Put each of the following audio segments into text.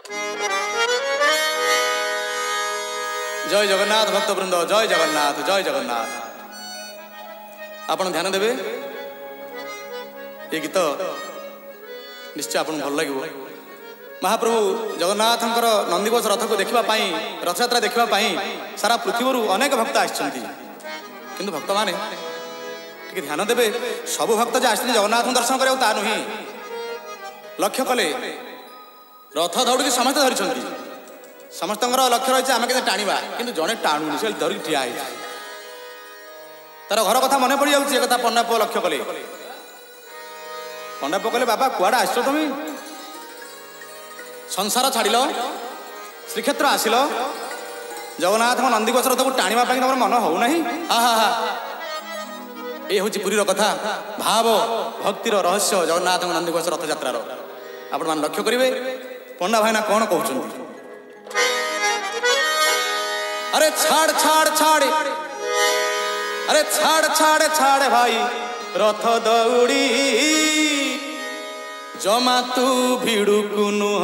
जय जगन्नाथ भक्तवृंद, जय जगन्नाथ, जय जगन्नाथ। आपण ध्यान देवे ये गीत निश्चय आपन भल लगे। महाप्रभु जगन्नाथंकर नंदीघोष रथ को देखा रथयात्रा देखा सारा पृथ्वी अनेक भक्त आछंती, किंतु भक्त माने ध्यान देवे सब भक्त जे आछंती जगन्नाथ दर्शन करिया ता नुही। लक्ष्य कले रथ दौड़ समस्त धरी, समस्त लक्ष्य रही आम के टाणा, किंतु जड़े टाणुनी से धरिक ठिया तार घर कथा मन पड़ जाऊँ। कथा पंडा पुआ लक्ष्य कले, पंडा पुआ कहले बाबा कुआड़े आस तुम, संसार छाड़ श्रीक्षेत्र आसिल, जगन्नाथ नंदीघोष रथ को टाणा तुम मन होना। ये हूँ पुरीर कथा, भाव भक्तिर रहस्य जगन्नाथ नंदीघोष रथ यात्रार। आपण मान लक्ष्य करेंगे पंडा भाईना कौन कहते। अरे छाड़ छाड़ छाड़, अरे छाड़ छाड़ छाड़ भाई रथ दौड़ी, जमा तू भिड़ू नुह।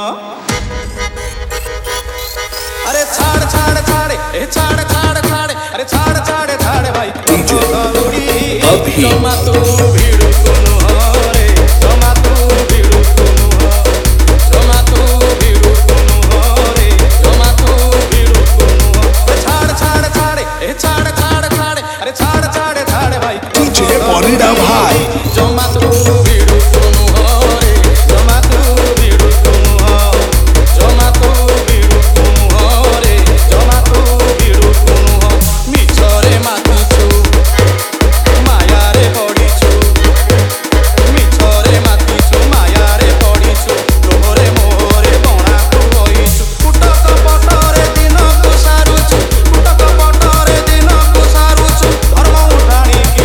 अरे छाड़ छाड़ छाड़, छाड़ छाड़ छाड़, अरे छाड़ छाड़ छाड़ भाई रथ दौड़ी, जमा तू भिड़ू नुह रे, जमा तू भिड़ू नुह, जमा तू भिड़ू नुह रे, जमा तू भिड़ू नुह। छाड़ छाड़ छाड़, छाड़ छाड़ छाड़, अरे छाड़ छाड़ छाड़ भाई डीजे परिड़ा भाई, जमा तू भिड़ू नुह रे, जमा तू भिड़ू नुह, जमा तू भिड़ू नुह रे, जमा तू भिड़ू नुह। मिछरे मातिछु माया रे पड़िछु, मिछरे मातिछु माया रे पड़िछु, तोरे मोरे बणा तू होइछु। कुटक पटरे दिन को सारुछु, कुटक पटरे दिन को सारुछु, धर्म उठाणी की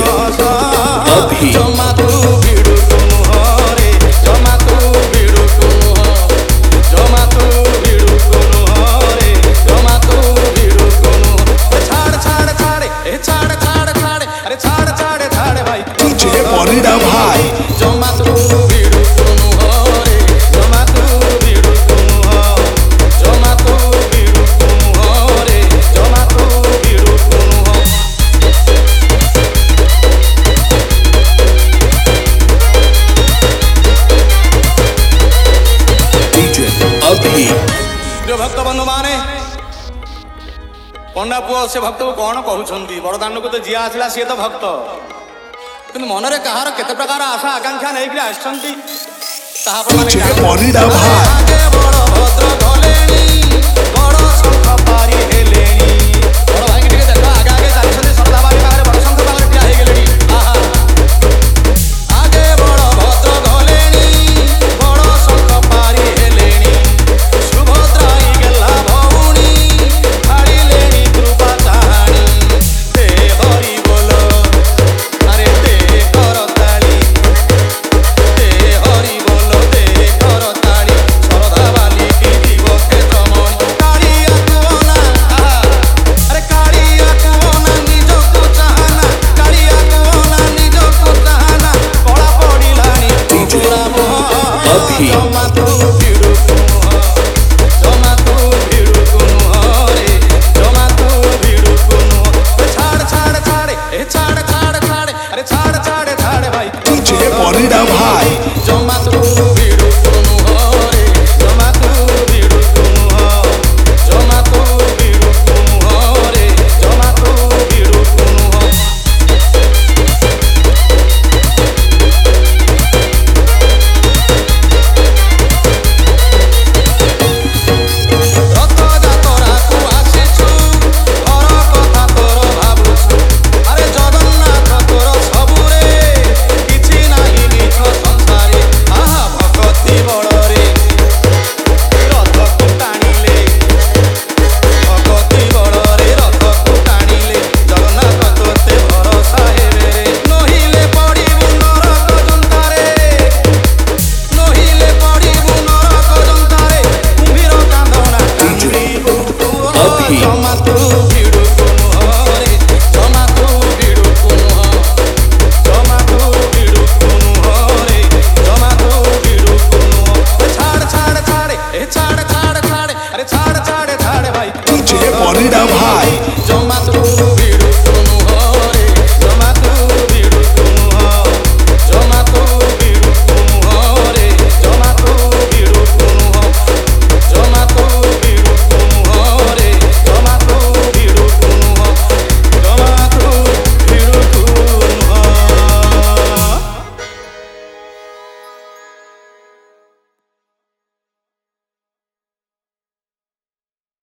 जमा तू भिड़ू नुह रे, जमा तू भिड़ू नुह, जमा तू भिड़ू नुह रे, जमा तू भिड़ू नुह। छाड़ छाड़ छाड़, छाड़ छाड़ छाड़, अरे छाड़ छाड़ छाड़ भाई डीजे परिड़ा भाई, जमा तू भिड़ू नुह रे, जमा तू भिड़ू नुह, जमा तू भिड़ू नुह रे, जमा तू भिड़ू नुह। डीजे अभी प्रिय भक्त बंधु माने पंडा पुआ से भक्त को कौन कहते। बड़दान को तो जी आसला सी तो भक्त, कि मनरे कहार केते प्रकार आशा आकांक्षा नहीं डीजे परिड़ा भाई।